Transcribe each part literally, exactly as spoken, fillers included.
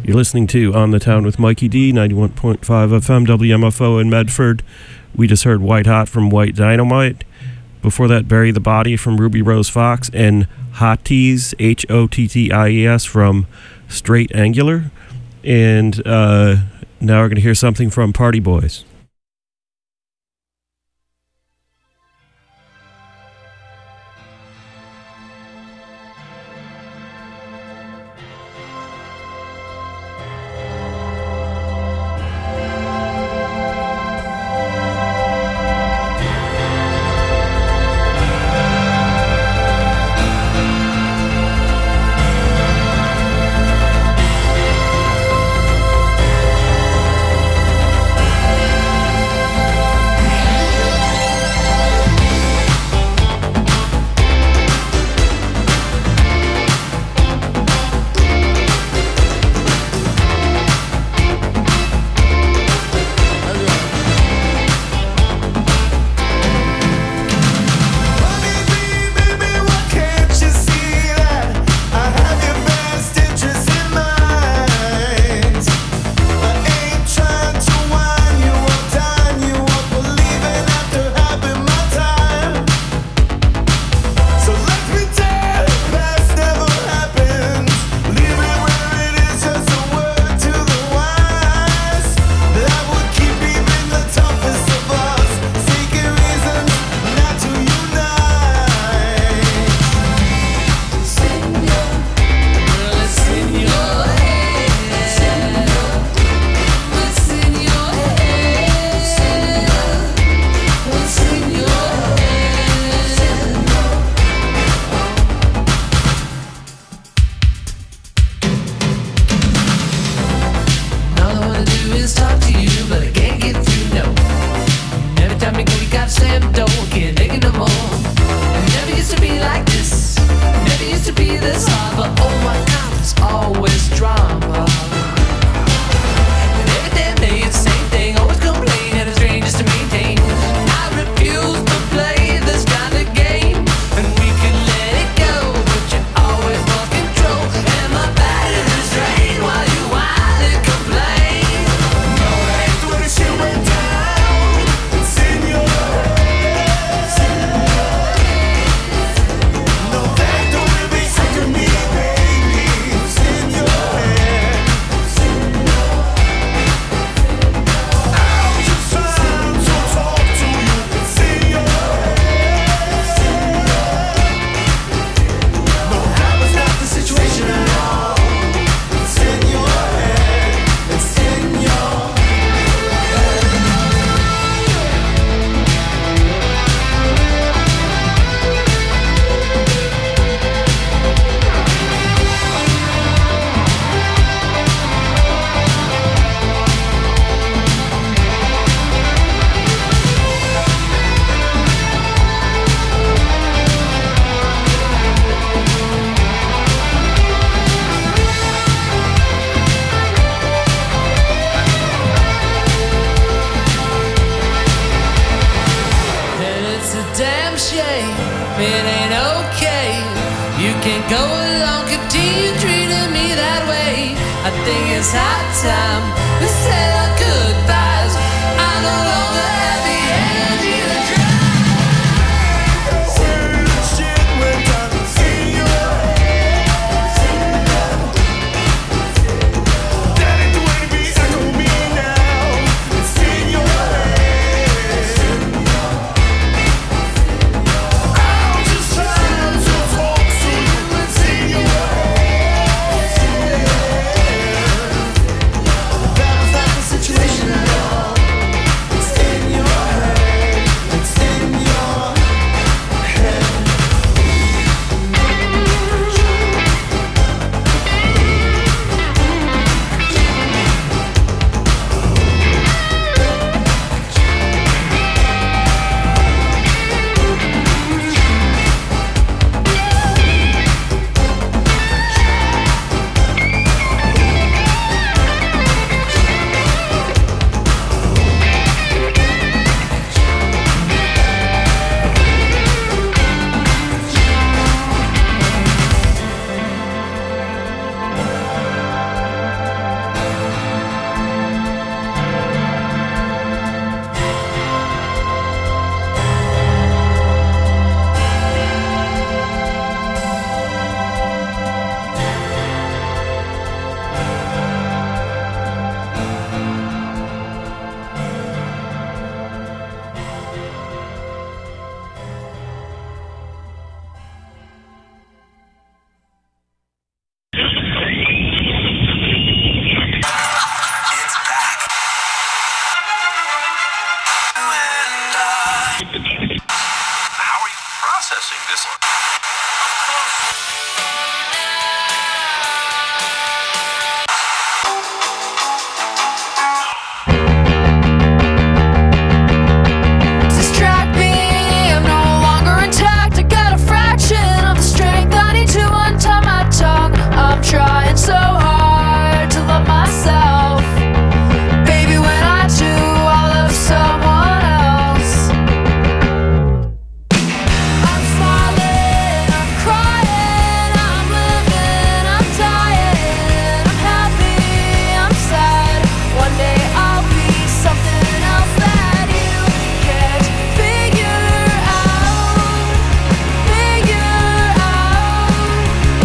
You're listening to On the Town with Mikey D, ninety-one point five F M W M F O in Medford. We just heard White Hot from White Dynamite. Before that, Bury the Body from Ruby Rose Fox, and Hotties, H O T T I E S, from Straight Angular. And uh, now we're going to hear something from Party Boys. Processing this one. Distract me, I'm no longer intact. I got a fraction of the strength I need to untie my tongue. I'm trying so hard to love myself. Baby, when I do, I love someone else. I'm smiling, I'm crying, I'm living, I'm dying. I'm happy, I'm sad. One day I'll be something else that you can't figure out. Figure out.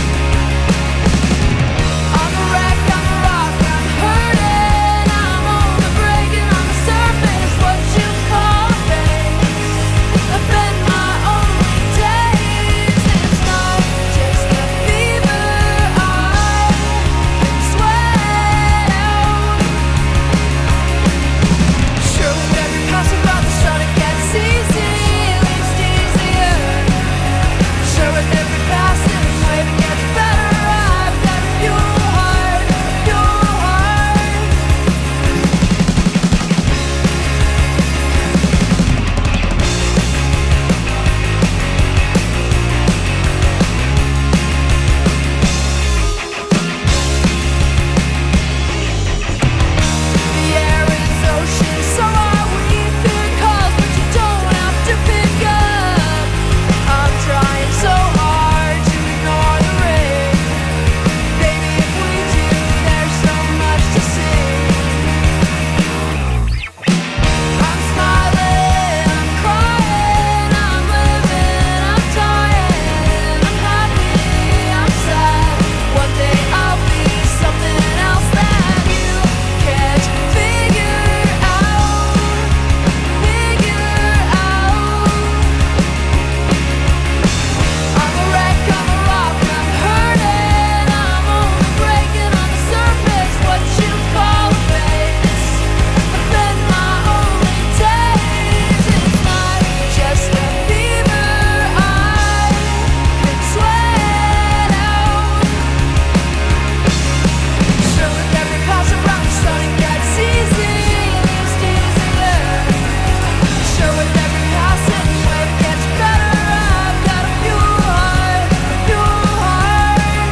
I'm a wreck, I'm a rock, I'm hurting. I'm only breaking on the surface. What you call face. I spend my only days. It's not just a fever I can sweat out. Sure, with every passing by the sun it gets easy, at least easier. Sure, with every passing wave it gets better. I've got a pure heart, pure heart. The air is ocean, so are we. Fear calls, but you don't have to pick up. I'm trying so hard to ignore the rain. Baby, if we do, there's so much to see. I'm smiling, I'm crying, I'm living, I'm dying. I'm happy, I'm sad. One day I'll be something else that you can't figure out. Figure out. I'm a wreck, I'm a rock, I'm hurting. I'm only breaking on the surface. What you call a face. I spend my only days. It's not just a fever I can sweat out. Sure, with every pass around the sun it gets easy, at least easier. Sure, with every passing wave it gets better. I've got a pure heart, pure heart.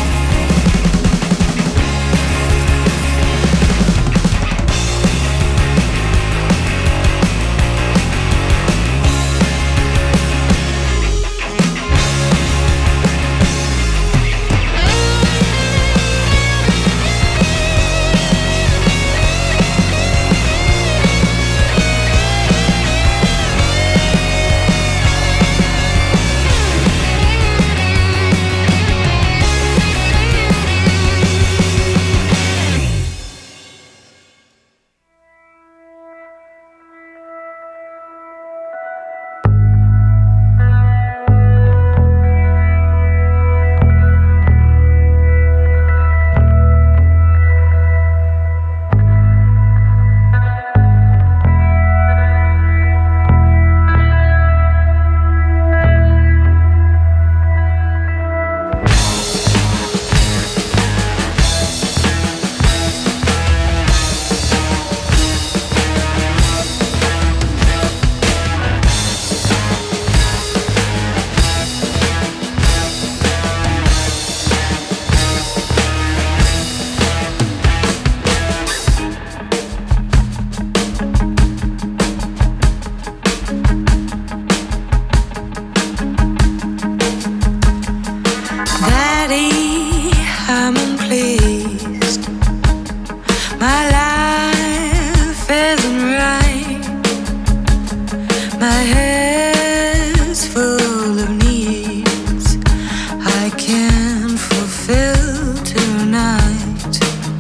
Daddy, I'm unpleased. My life isn't right. My head's full of needs I can't fulfill tonight.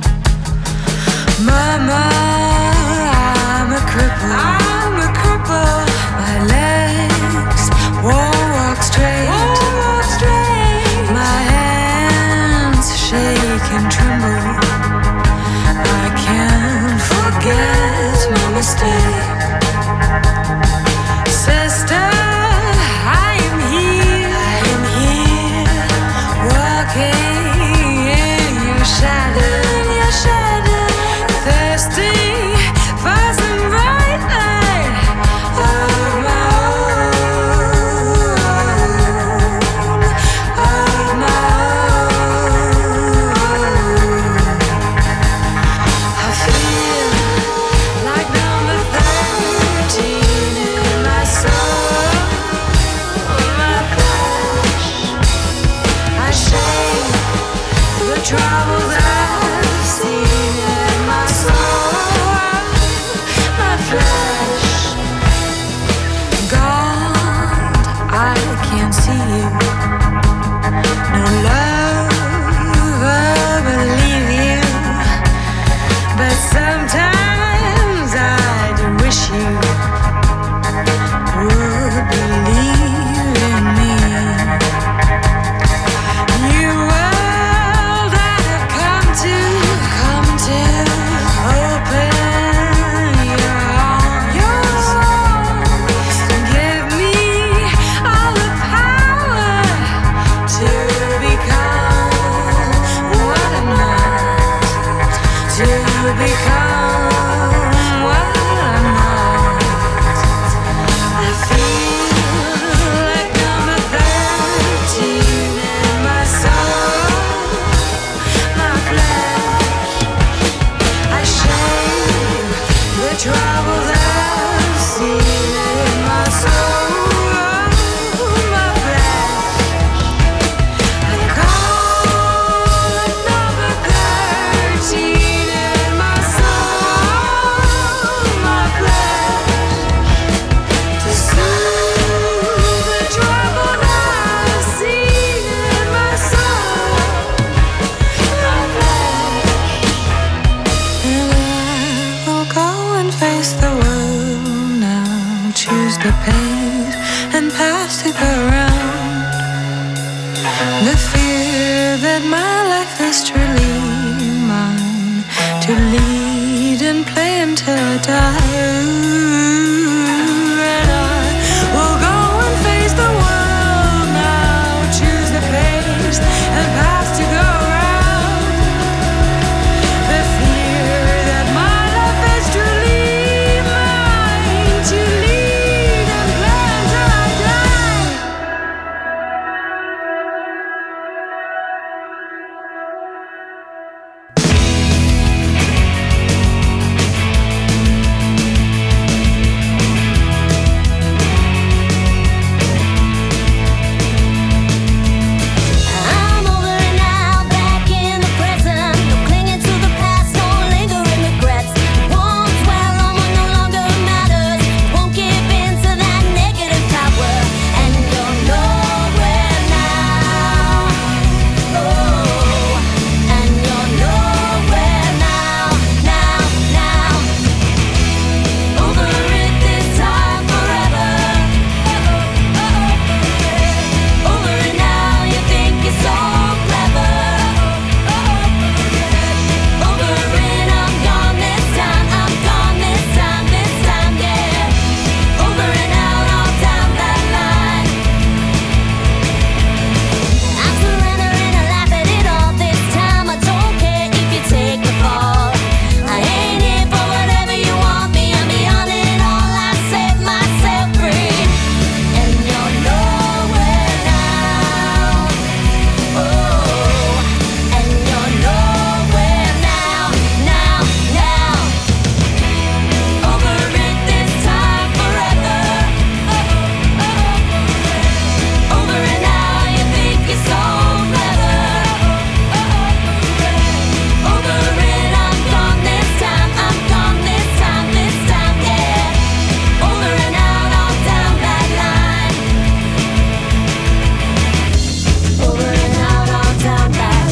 Mama, I'm a cripple. I'm a cripple. My legs won't walk straight. Won't walk straight. My hands shake and tremble. I can't forget my mistake. Sister, I am here. The fear that my life is truly mine, to lead and play until I die. And I will go and face the world now, choose the pace and path to go around. The fear that my life is truly mine, to lead and play until I die. I'm over and now, back in the present. No clinging to the past, no lingering regrets. Won't dwell on what no longer matters. Won't give in to that negative power. And you're nowhere now. Oh, and you're nowhere now, now, now. Over it this time forever. Over it now, you think you're so clever. Over it, I'm gone this time, I'm gone this time, this time, yeah. Over and out, all down that line. I'm surrendering, I laugh at it all this time. I don't care if you take the fall. I ain't here for whatever you want me. I'm beyond it all, I set myself free. And you're nowhere now. Oh, and you're nowhere now, now, now. Over it this time forever. Over and now, you think you're so clever. Over it, I'm gone this time, I'm gone this time, this time, yeah. Over and out, all down that line. Over and out, all down that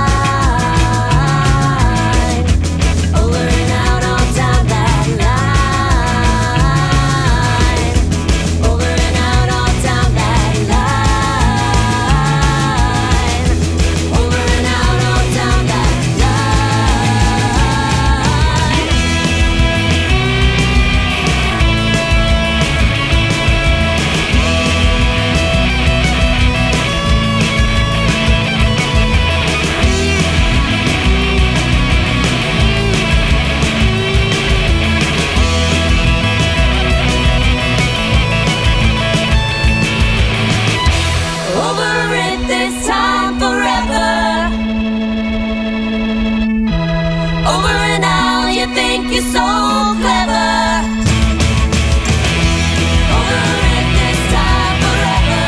line. Over and out, all down that line. Over and out, all down that line. Over and out, all down that Over it this time forever. Over and out, you think you're so clever. Over it this time forever.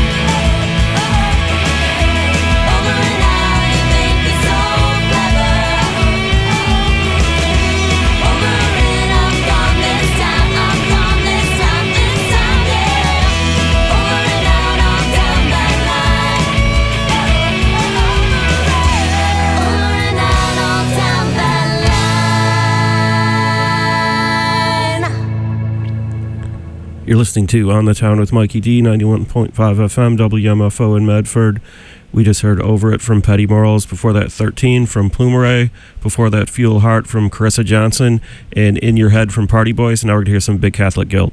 Over and out, you think you're so clever. Over it, I'm gone this time, I'm gone this time, this time, yeah. Over and out, all down that line. Over and out, all down that line. You're listening to On the Town with Mikey D, ninety-one point five F M, W M F O in Medford. We just heard Over It from Petty Morals. Before that, thirteen from Plumeray. Before that, Fuel Heart from Carissa Johnson. And In Your Head from Party Boys. And now we're going to hear some Big Catholic Guilt.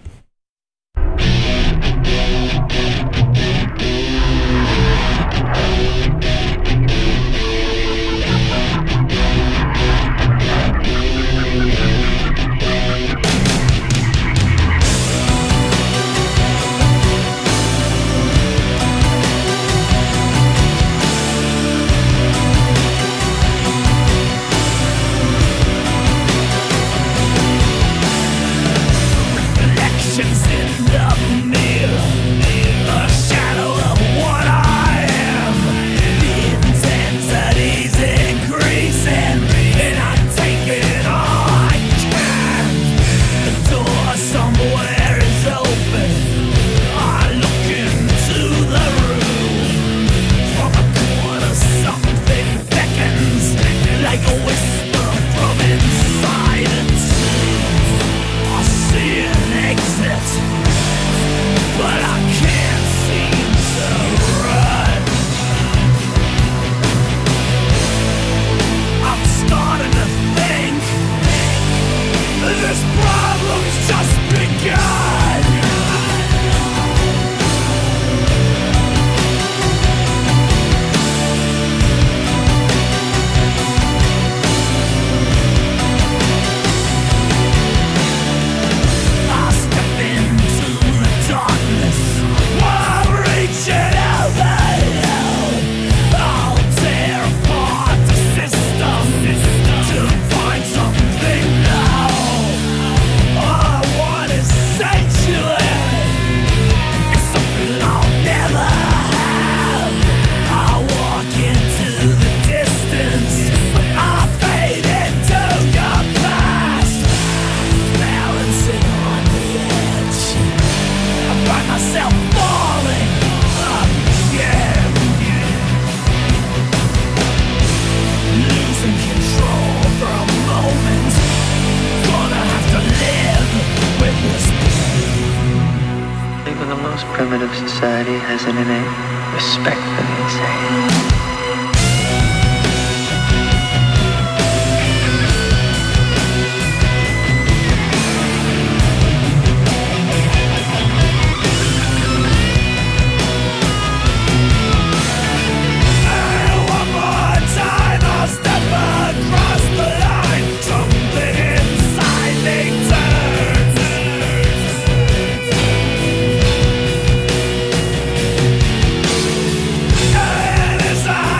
Lex society has an innate respect for the insane. Inside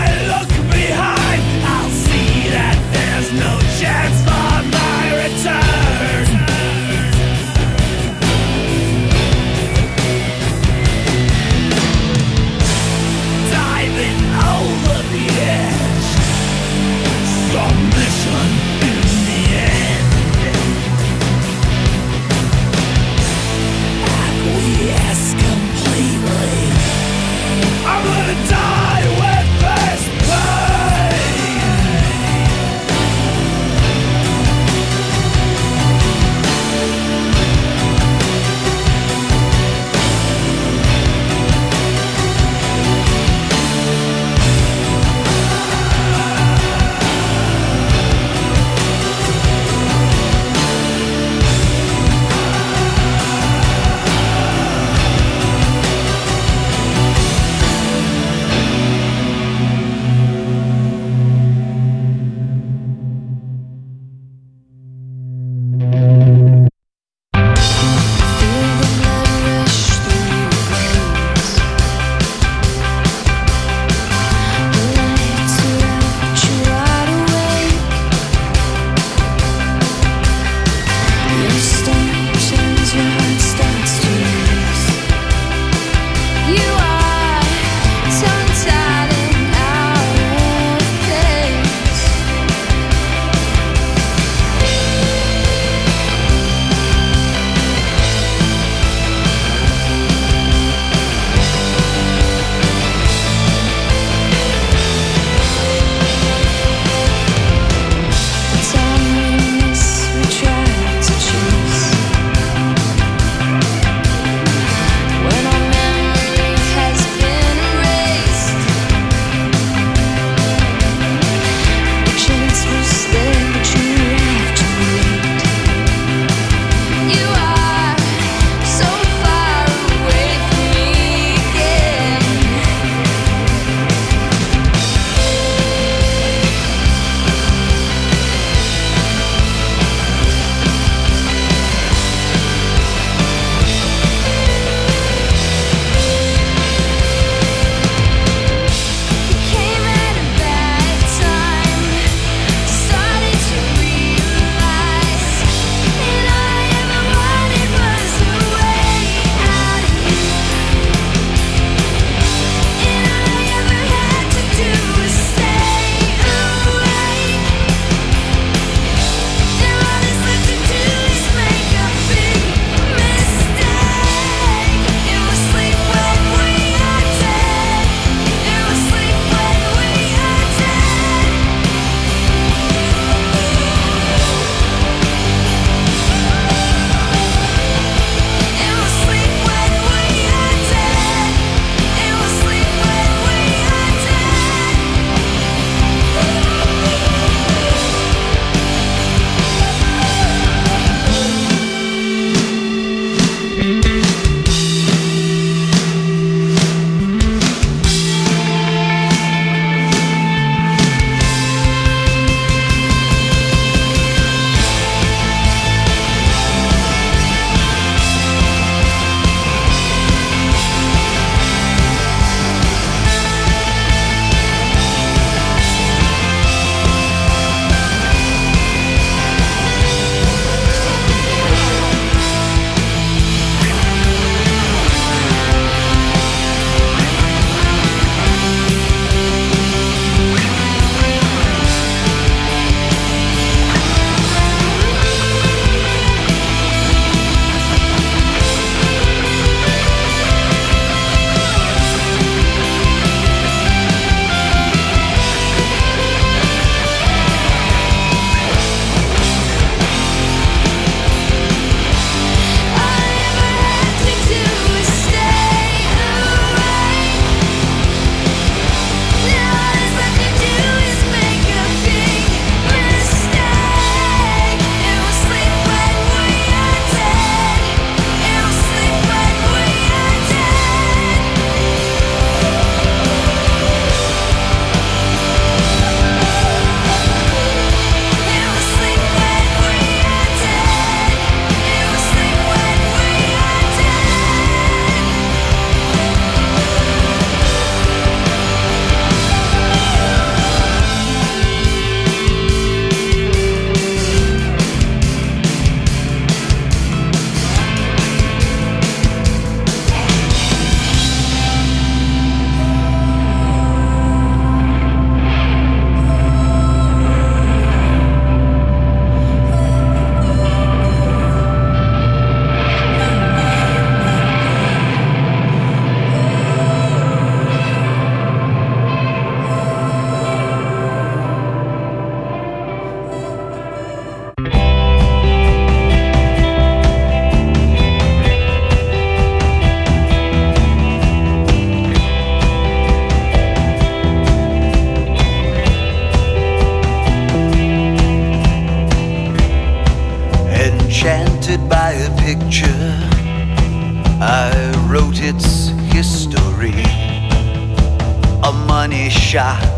picture, I wrote its history. A money shot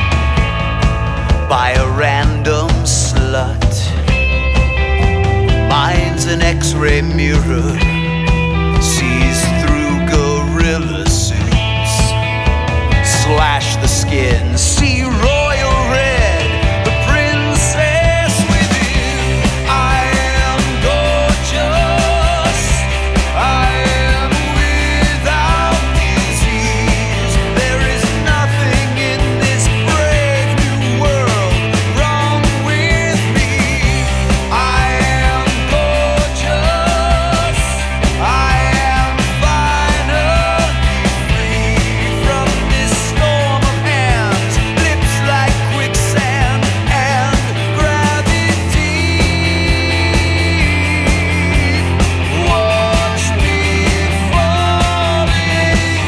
by a random slut. Mine's an x-ray mirror, sees through gorilla suits. Slash the skin, see royal red, the princess within. I am gorgeous, I am without disease. There is nothing in this brave new world wrong with me. I am gorgeous, I am finally free from this storm of hands, lips like quicksand and gravity. Watch me falling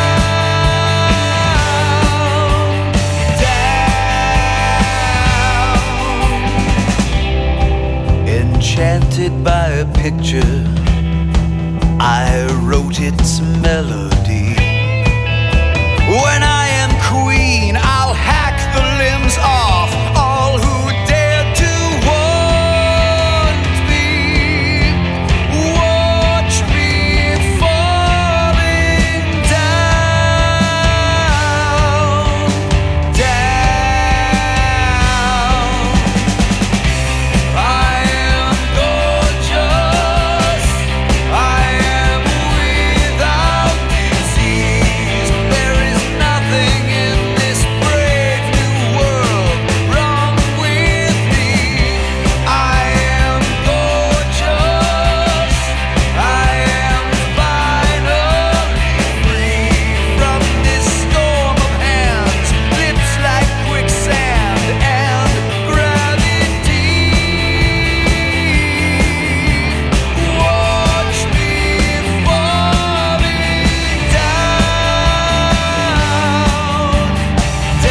down, down. Enchanted by a picture, I wrote its melody. When I am queen, I'll hack the limbs off all who dare to want me. Watch me falling down, down. I am gorgeous, I am without disease. There is nothing in this brave new world wrong with me. I am gorgeous, I am finally free from this storm of hands, lips like quicksand and gravity. Watch me falling down,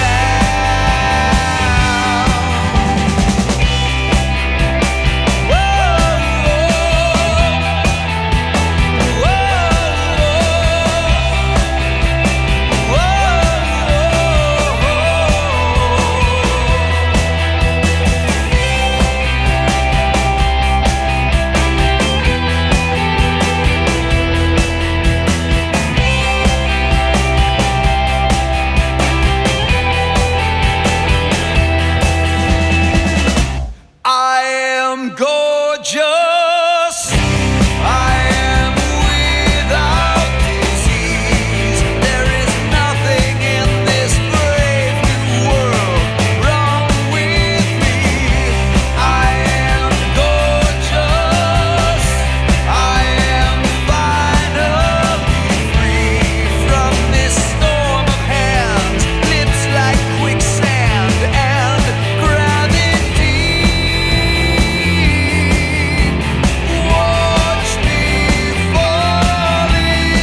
I am gorgeous, I am without disease. There is nothing in this brave new world wrong with me. I am gorgeous, I am finally free from this storm of hands, lips like quicksand and gravity. Watch me falling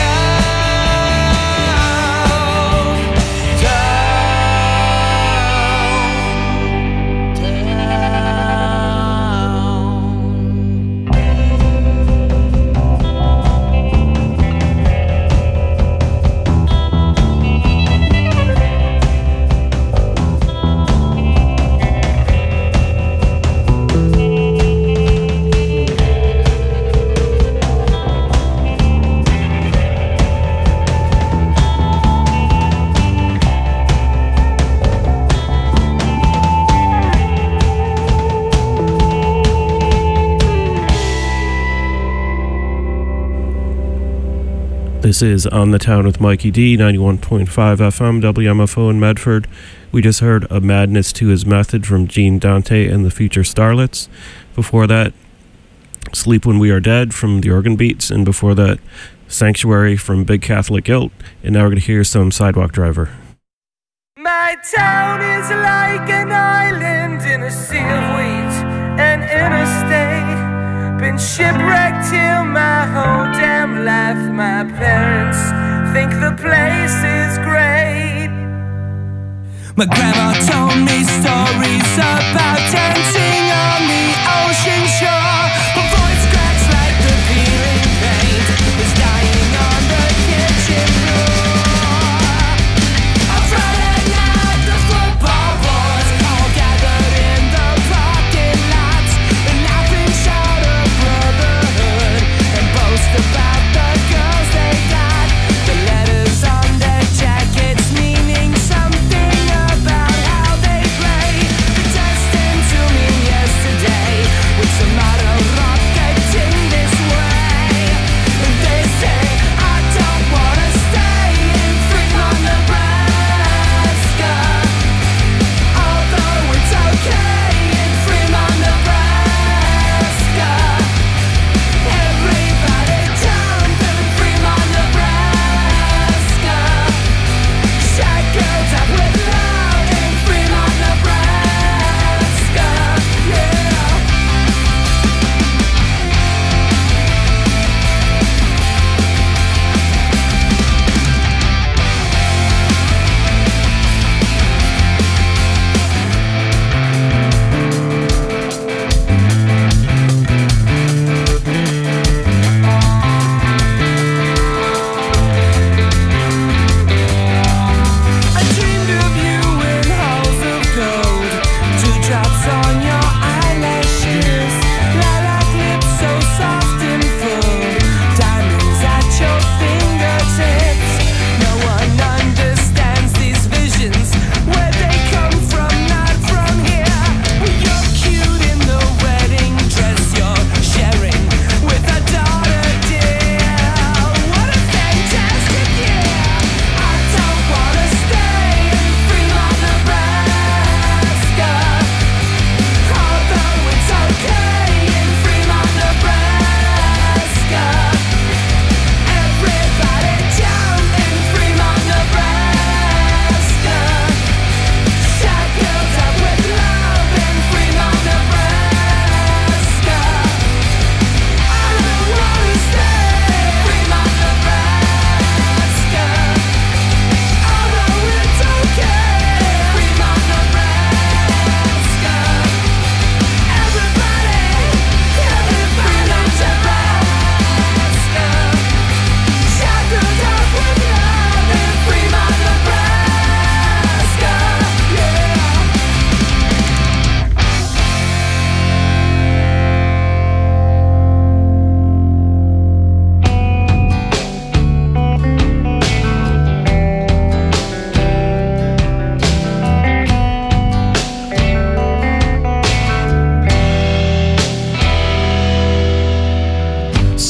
This is On the Town with Mikey D, ninety-one point five F M, W M F O in Medford. We just heard A Madness to His Method from Gene Dante and the Future Starlets. Before that, Sleep When We Are Dead from the Organ Beats. And before that, Sanctuary from Big Catholic Guilt. And now we're going to hear some Sidewalk Driver. My town is like an island in a sea of wheat and interstate. Been shipwrecked here my whole damn life. My parents think the place is great. My grandma told me stories about dancing on the ocean shore. Her voice cracks like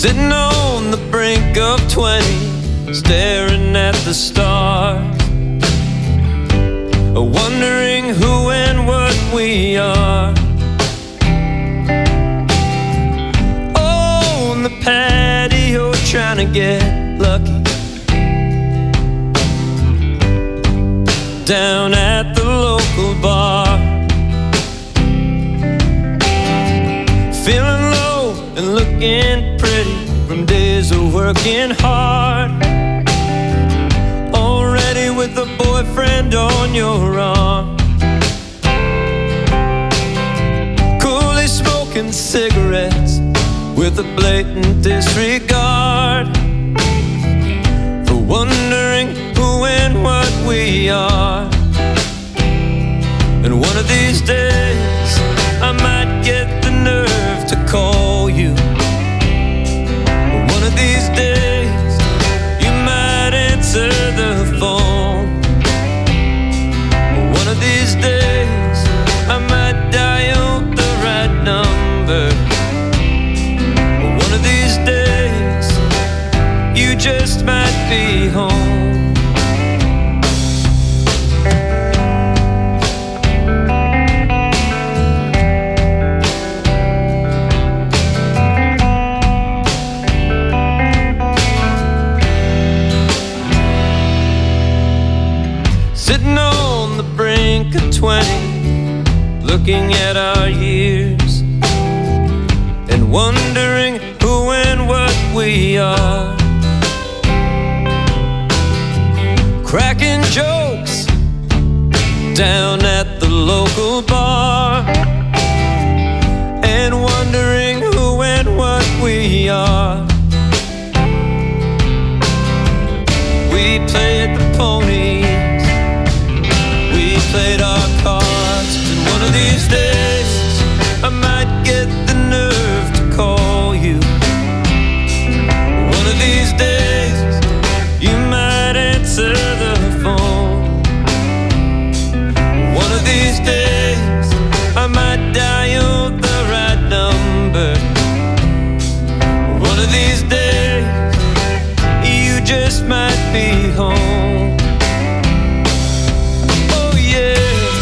Sitting on the brink of twenty, staring at the stars, wondering who and what we are. Oh, on the patio trying to get lucky, down at the local bar, feeling low and looking pretty from days of working hard. Already with a boyfriend on your arm, coolly smoking cigarettes with a blatant disregard for wondering who and what we are. And one of these days I might get the nerve to call you. One of these days you might answer the phone. One of these days I might dial the right number. One of these days you just might be home. Sitting on the brink of twenty, looking at our years and wondering who and what we are. Cracking jokes down at the local bar and wondering who and what we are. We played the ponies, we played our cards, and one of these days I might get the nerve to call you. One of these days you might answer the phone. One of these days I might dial the right number. One of these days you just might be home. Oh yeah.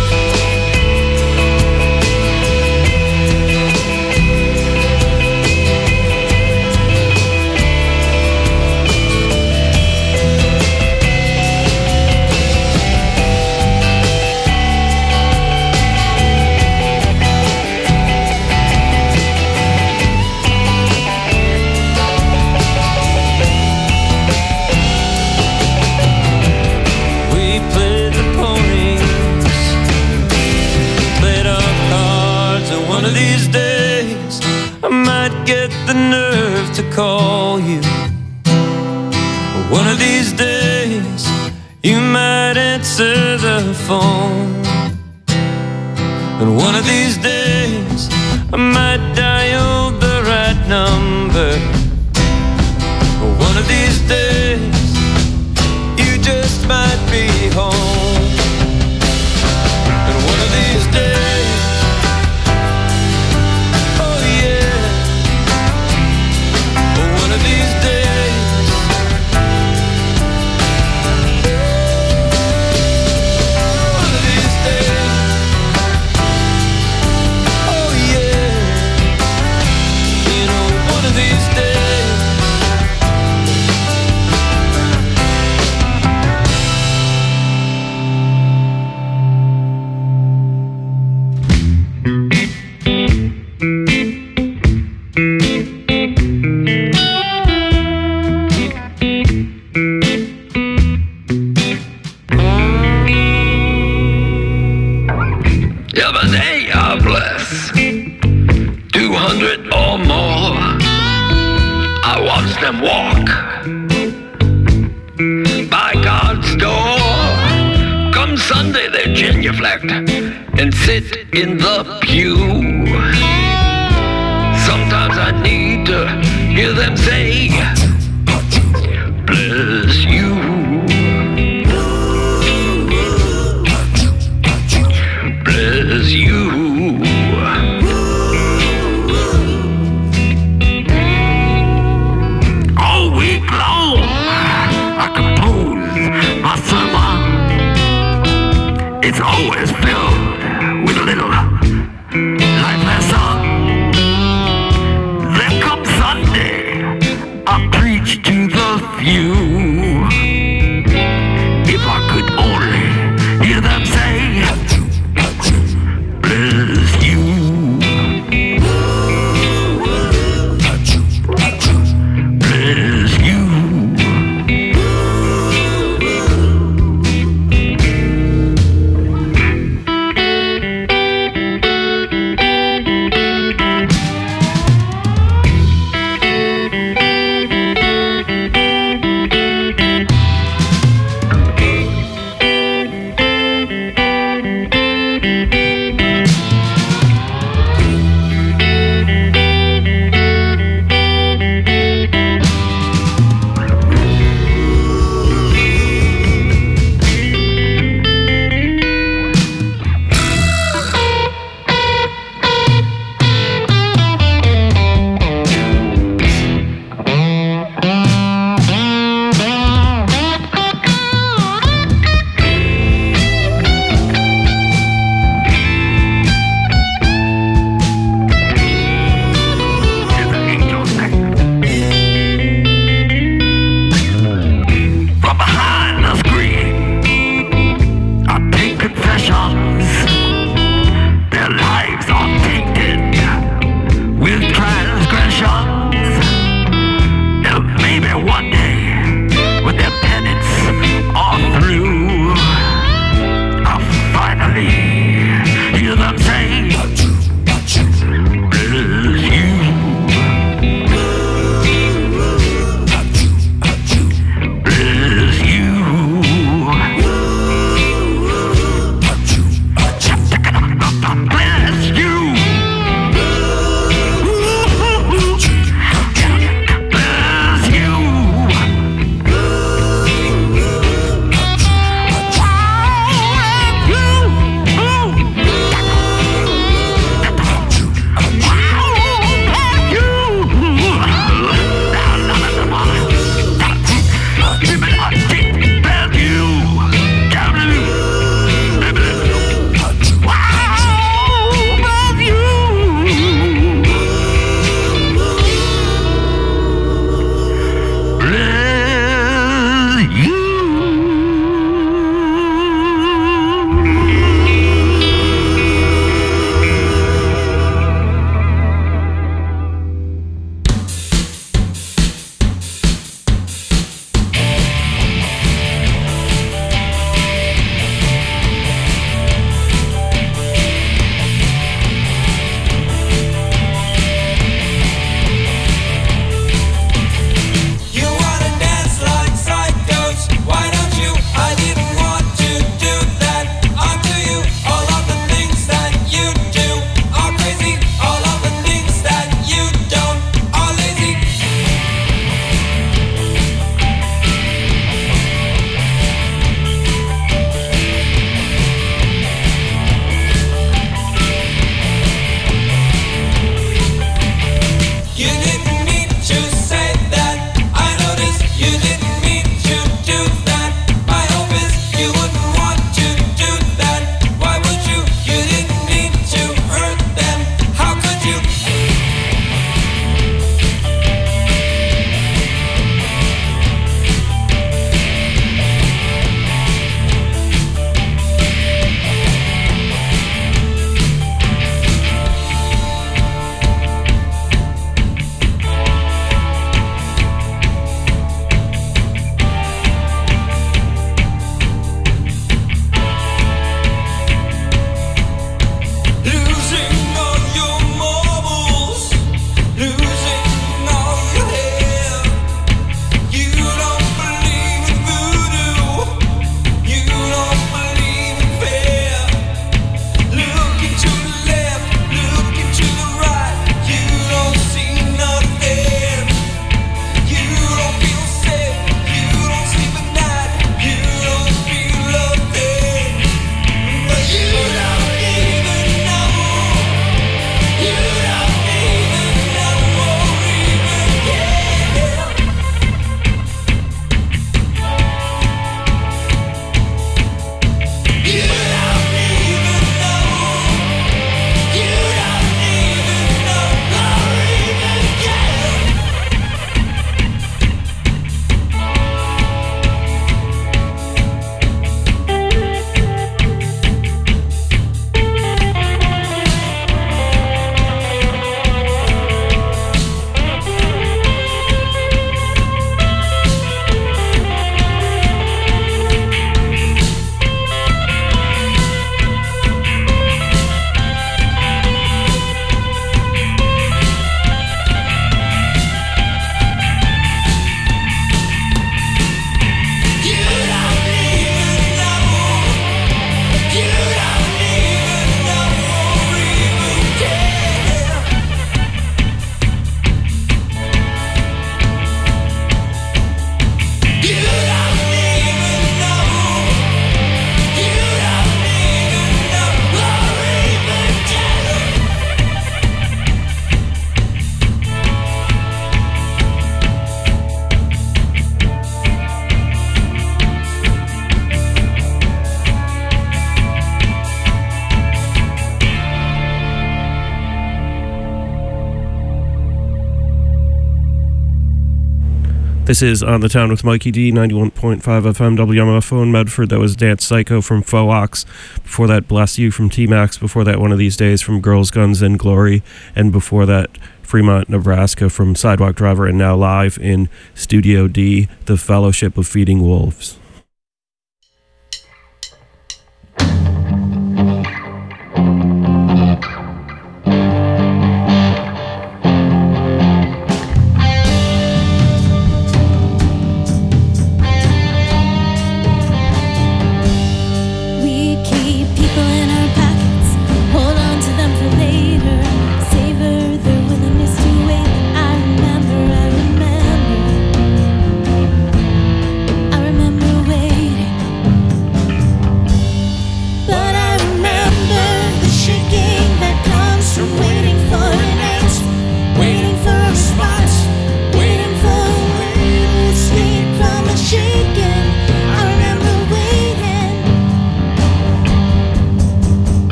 We played the ponies, played our cards, and one of these days I might get the nerve to call you. One of these days you might answer the phone. And one of these days I might dial the right number. One of these days you just might be home. And one of these days, oh yeah, one of these days, one of these days, oh yeah, you know, one of these days. The other day I bless two hundred or more. I watched them walk by God's door. Come Sunday they genuflect and sit in the pew. Sometimes I need to hear them say, bless you. Bless you. It's always filled with a little life lesson. Then comes Sunday, I preach to the few. If I could only hear them say, bless you. Bless you. This is On the Town with Mikey D, ninety-one point five F M W M F O in Medford. That was Dance Psycho from Fox. Before that, Bless You from T-Max. Before that, One of These Days from Girls, Guns, and Glory. And before that, Fremont, Nebraska from Sidewalk Driver. And now live in Studio D, The Fellowship of Feeding Wolves.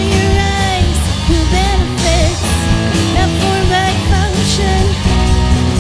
Function.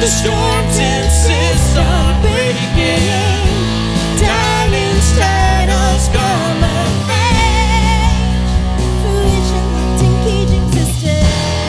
The storms insist on breaking. Time inside us come of age. Fruition locked in cage existence.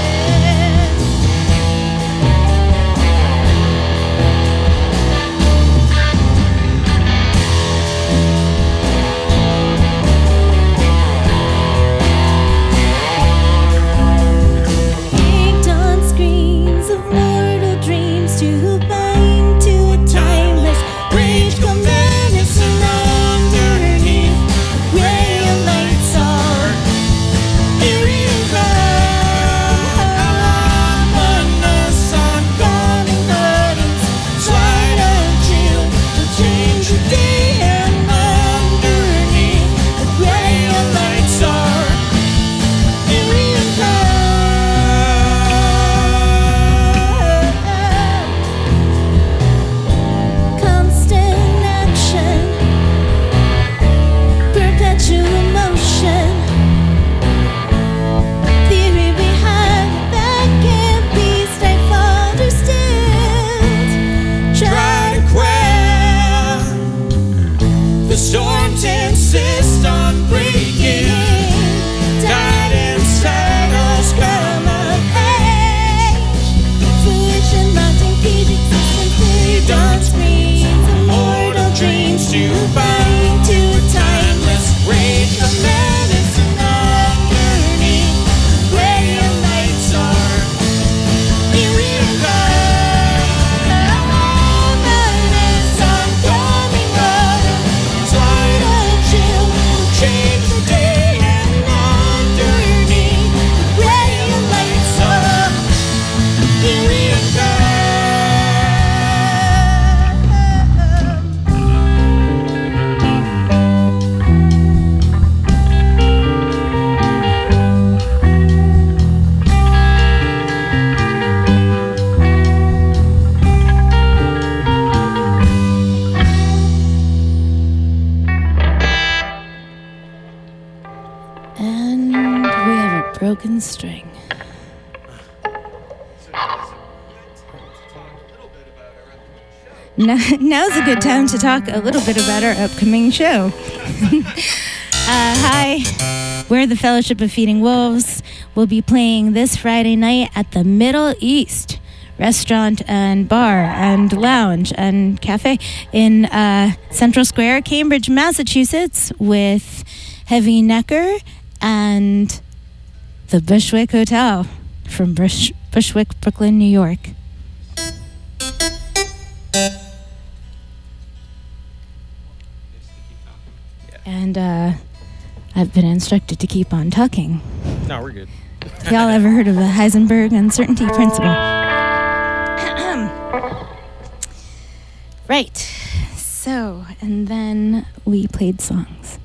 Baked on screens of mortal dreams to bind to a timeless rage. Come menacing underneath gray lights are eerie and calm. Oneness on Coming curtains, slide and chill to change the day, and underneath the gray lights are eerie and calm. constant action, perpetual motion. Theory behind that can't be stifled or stilled. Try to quell the storms insist on breaking. Died inside us come of age. Fruition locked in cage existence. They don't screens immortal dreams To bind to a timeless rage. The medicine underneath gray lights are eerie and calm. Madness on coming autumn. Slide A chill change the day, and underneath gray lights are eerie and calm. And we have a broken string. Now, now's a good time to talk a little bit about our upcoming show. uh, hi, we're the Fellowship of Feeding Wolves. We'll be playing this Friday night at the Middle East Restaurant and Bar and Lounge and Cafe in uh, Central Square, Cambridge, Massachusetts, with Heavy Necker and the Bushwick Hotel from Bush- Bushwick, Brooklyn, New York. And uh, I've been instructed to keep on talking. No, we're good. Y'all ever heard of the Heisenberg uncertainty principle? Right. So, and then we played songs.